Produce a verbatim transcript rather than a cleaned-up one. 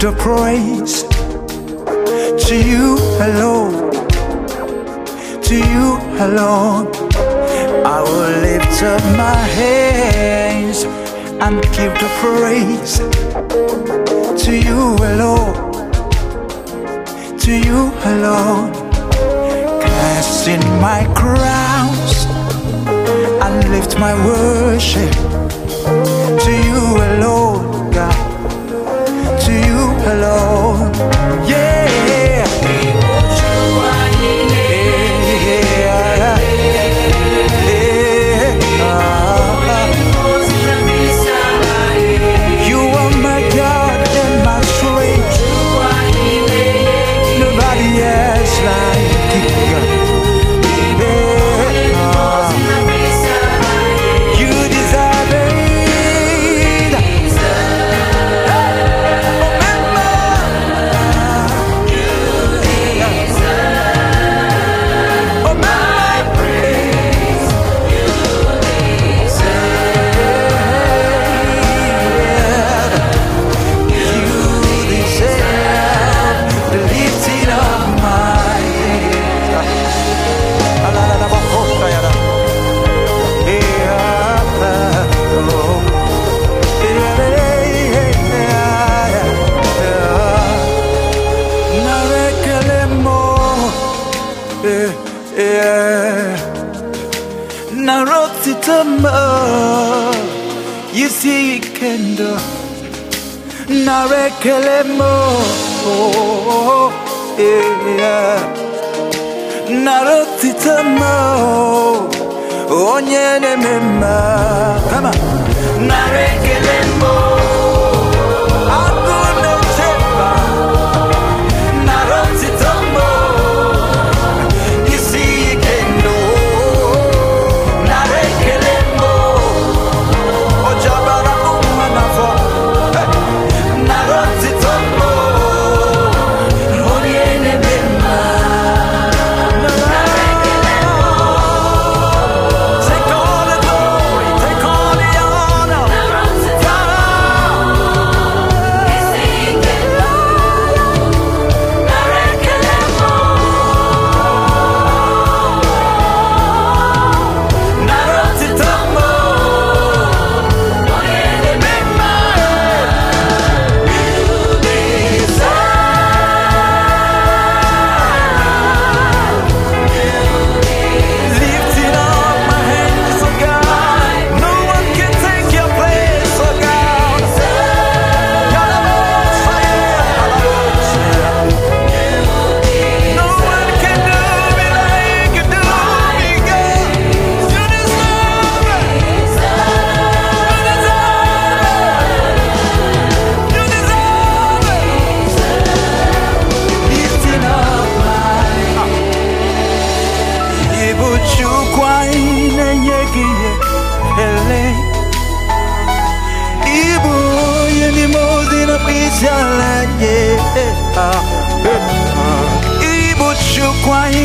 the praise to you alone, to you alone. I will lift up my hands and give the praise to you alone, to you alone. Casting my crowns and lift my worship to you alone, God, to you alone. Yeah, yeah, yeah, yeah. You are my God and my strength. Nobody else like you, God. Narotitama, you see kendo, narekelemo, yeah. Narotitama, onye nemema, come on, narekelemo. Ibu chukwa